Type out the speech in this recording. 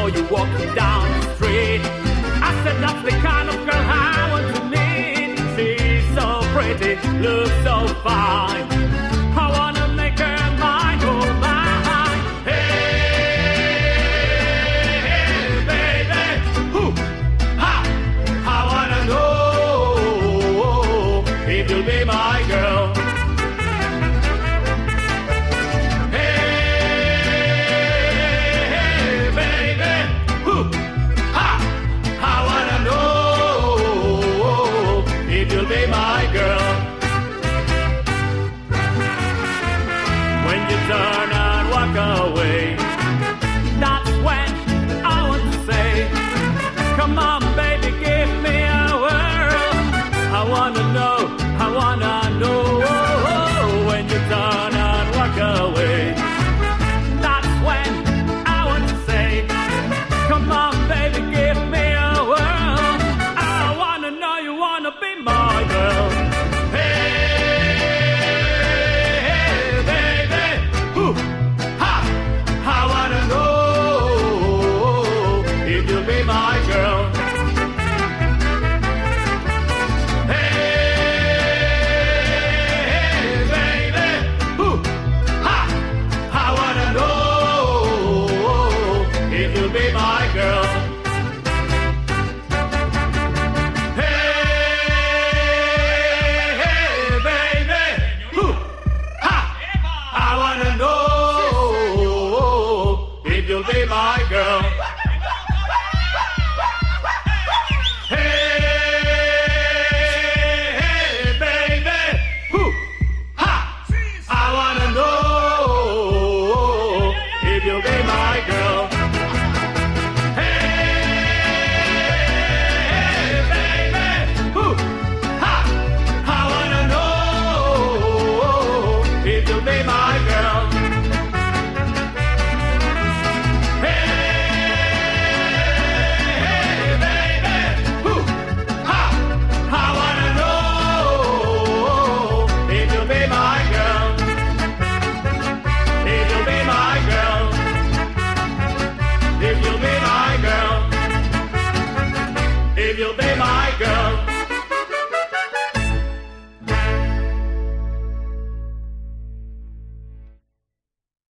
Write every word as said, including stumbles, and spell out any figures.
you walking down the street. I said that's the kind of girl I want to meet. She's so pretty, looks so fine. I wanna make her mine, oh mine. Hey, hey, baby, ooh, ha. I wanna know if you'll be my girl. Be my girl. When you turn and walk away, that's when I want to say, come on baby, give me a whirl. I wanna know, I wanna know. When you turn and walk away, that's when I want to say, come on baby, give me a whirl. I wanna know you wanna be my girl. Hey, hey, baby, ooh, ha. I wanna know if you'll be my girl. Hey, baby, ooh, ha. I wanna know if you'll be my girl. I wanna know if you'll be my girl.